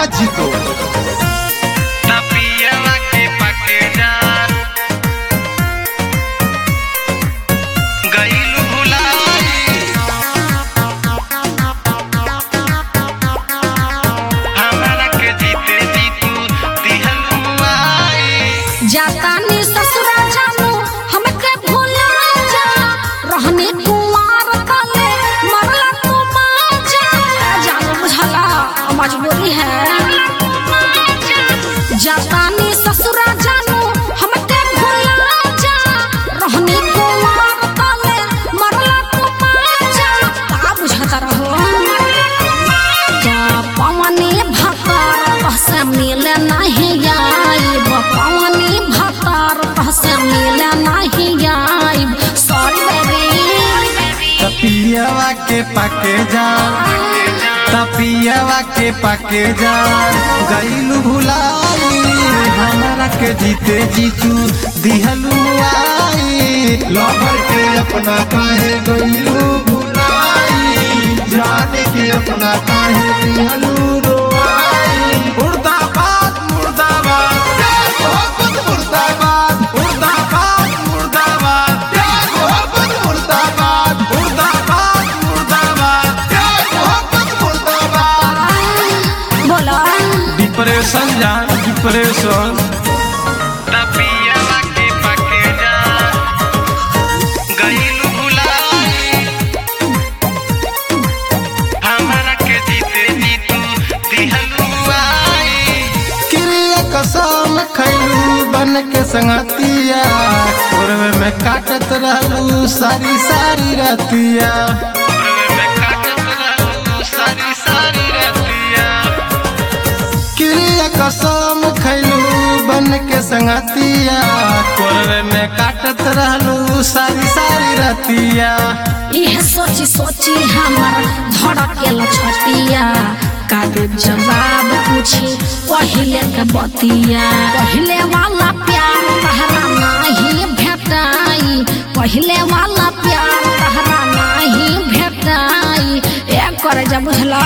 जीतो। जातानी ससुरा जानू हमके भूला जा, रहने कुमार तले मरला तू माजा। जानू बुझला मजबूरी है। जातानी ससुरा जानू हमके भूला जा, रहने कुमार तले मरला तू माजा। का बुझता रहो क्या पवनी भतर बसे मिले नहीं आइब, पवनी भतर बसे मिले नहीं आइब। Sorry baby. तपियावा के पाके जा, तपियावा के पाके जा, गईलू भुलाई हमारा के जीते जीतू दिहलू आई। लवर के अपना काहे गईलू भुलाई, जाने के अपना काहे दिहलू रोई। मुर्दाबाद मुर्दाबाद मुर्दाबाद मुर्दाबाद मुर्दाबाद मुर्दाबाद मुर्दाबाद मुर्दाबाद। बोला डिप्रेशन जान डिप्रेशन। कसम खैलू बन के संगतिया, पूर्व में काटत रहलू सारी सारी रतिया। क्रिया कसम खैलू बन के संगतिया, पूर्व में काटत रहलू सारी सारी रतिया। यह सोची सोची हमर धड़केल छतिया, कादे जवाब पूछी पहले के बतिया। पहले वाला प्यार तहरा नहीं भेटाई, पहले वाला प्यार तहरा नहीं भेटाई। एक करे जब बुझला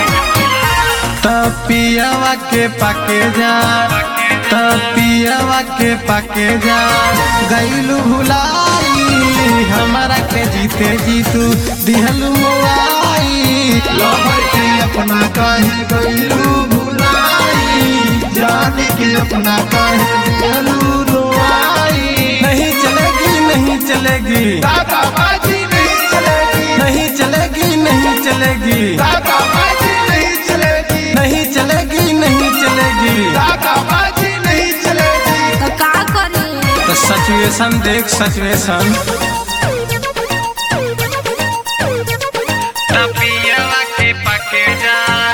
तपियावा के पाके जा, तपियावा के पाके जा, गईलू भुलाई हमारा के जीते जीतू दिहलू मुआई। लवर के अपना काहे गईलू भुलाई, जाने के अपना काहे दिहलू रोई। नहीं चलेगी नहीं चलेगी दादाबाजी, नहीं चलेगी नहीं चलेगी नहीं चलेगी दादाबाजी, नहीं चलेगी नहीं चलेगी नहीं चलेगी दादाबाजी, नहीं चलेगी। तो का करी? तो सिचुएशन देख सिचुएशन। तपियावा के पाके जा,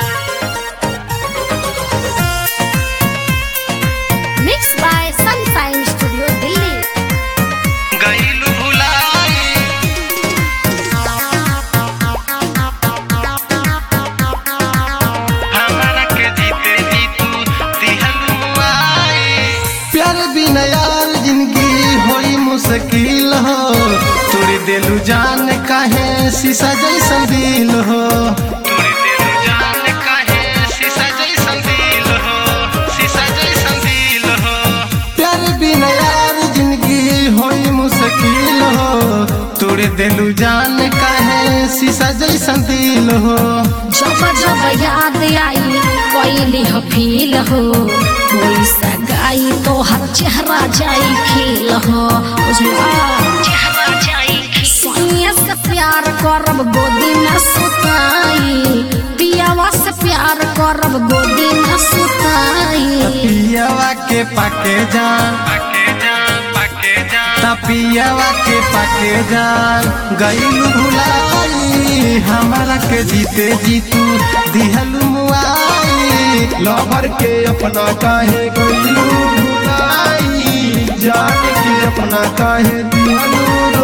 mix by sunshine studio Delhi. गईलू भुलाई हमारा के जीते जीतू दिहलू आई। प्यार बिना यार जिंदगी होई मुश्किल हो, तोड़ी दिलू जान काहे शीशा जैसन दिल हो। तोड़ी दिलू जान काहे शीशा जैसन दिल हो, शीशा जैसन दिल हो। प्यार बिना यार जिंदगी होई मुश्किल हो, तोड़ी दिलू जान काहे शीशा जैसन दिल हो। जब जब याद आई कोई हो फील हो, कोई सगाई तो हर चेहरा जाई खिल हो। चेहरा जाई सोनिया से प्यार करब गोदी में सुताई, पियावा से प्यार करब गोदी में सुताई। पियावा के पाके जा, तपियावा के पाके जा, गईलू भुलाई हमारा के जीते जीतू दिहलू मुआई। लवर के अपना काहे गईलू भुलाई, जाने के अपना काहे दिहलू